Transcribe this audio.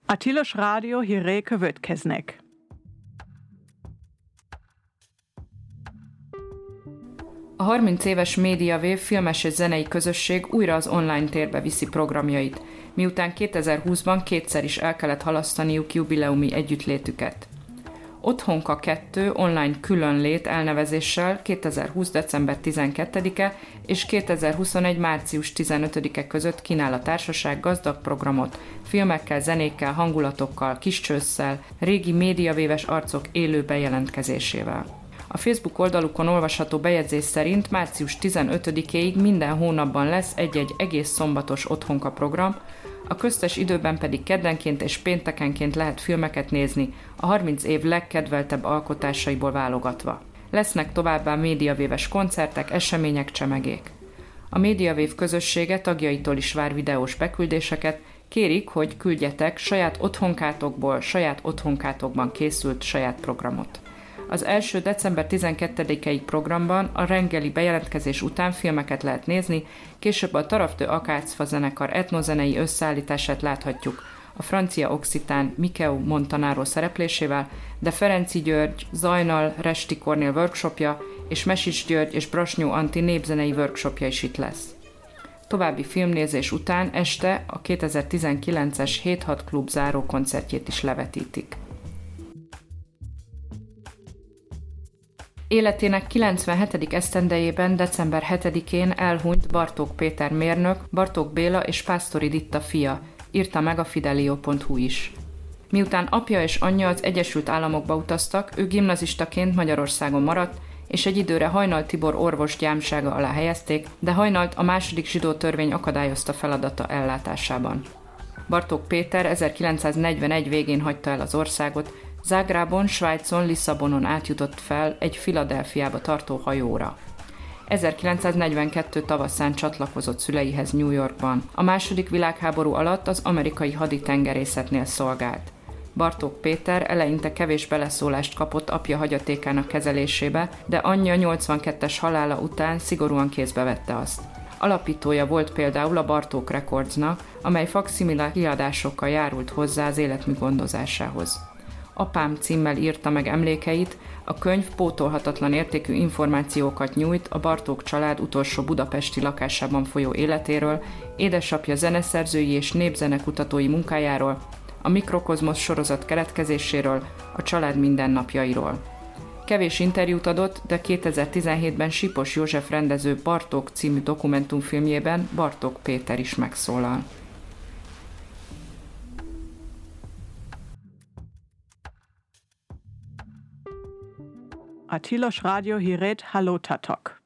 A Tilos Rádió hírei következnek. A 30 éves MediaWave filmes és zenei közösség újra az online térbe viszi programjait, miután 2020-ban kétszer is el kellett halasztaniuk jubileumi együttlétüket. Otthonka 2 online különlét elnevezéssel 2020. december 12-e és 2021. március 15-e között kínál a társaság gazdag programot, filmekkel, zenékkel, hangulatokkal, kis csősszel, régi MediaWave-es arcok élő bejelentkezésével. A Facebook oldalukon olvasható bejegyzés szerint március 15-éig minden hónapban lesz egy-egy egész szombatos otthonka program, a köztes időben pedig keddenként és péntekenként lehet filmeket nézni, a 30 év legkedveltebb alkotásaiból válogatva. Lesznek továbbá MediaWave-es koncertek, események, csemegék. A MediaWave közössége tagjaitól is vár videós beküldéseket, kérik, hogy küldjetek saját otthonkátokból, saját otthonkátokban készült saját programot. Az első december 12-i programban a reggeli bejelentkezés után filmeket lehet nézni, később a Taraftő Akácfa zenekar etnozenei összeállítását láthatjuk a francia occitán Mikeu Montanaro szereplésével, de Ferenczy György, Zajnal, Resti Kornél workshopja és Mesics György és Brasnyó Antti népzenei workshopja is itt lesz. További filmnézés után este a 2019-es 7-6 klub záró koncertjét is levetítik. Életének 97. esztendejében december 7-én elhunyt Bartók Péter mérnök, Bartók Béla és Pásztori Ditta fia, írta meg a Fidelio.hu is. Miután apja és anyja az Egyesült Államokba utaztak, ő gimnazistaként Magyarországon maradt, és egy időre Hajnal Tibor orvos gyámsága alá helyezték, de Hajnalt a második zsidó törvény akadályozta feladata ellátásában. Bartók Péter 1941 végén hagyta el az országot, Zágrában, Svájcon, Lisszabonon átjutott fel egy Philadelphiába tartó hajóra. 1942 tavaszán csatlakozott szüleihez New Yorkban. A második világháború alatt az amerikai haditengerészetnél szolgált. Bartók Péter eleinte kevés beleszólást kapott apja hagyatékának kezelésébe, de anyja 82-es halála után szigorúan kézbe vette azt. Alapítója volt például a Bartók Recordsnak, amely fakszimile kiadásokkal járult hozzá az életmű gondozásához. Apám címmel írta meg emlékeit, a könyv pótolhatatlan értékű információkat nyújt a Bartók család utolsó budapesti lakásában folyó életéről, édesapja zeneszerzői és népzenekutatói munkájáról, a Mikrokozmosz sorozat keletkezéséről, a család mindennapjairól. Kevés interjút adott, de 2017-ben Sipos József rendező Bartók című dokumentumfilmjében Bartók Péter is megszólal. A Tilos Rádió hírét hallottátok.